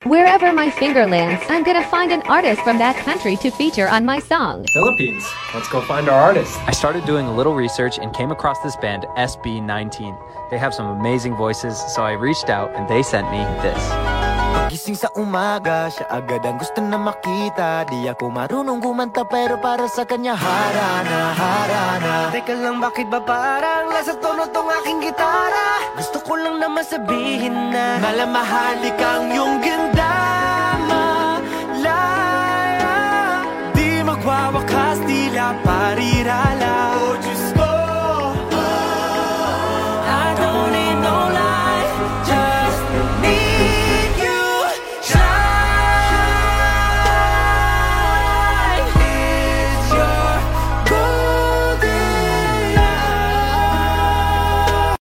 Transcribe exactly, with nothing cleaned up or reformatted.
Wherever my finger lands, I'm gonna find an artist from that country to feature on my song. Philippines. Let's go find our artist. I started doing a little research and came across this band, S B nineteen. They have some amazing voices, so I reached out and they sent me this. Gising sa umaga, siya agad ang gusto na makita. Di ako marunong kumanta pero para sa kanya harana, harana. Teka lang, bakit ba parang nasa tono tong aking gitara? Gusto ko lang naman sabihin na malamahali kang yung ganda, malaya. Di magwawakas, tila parirala.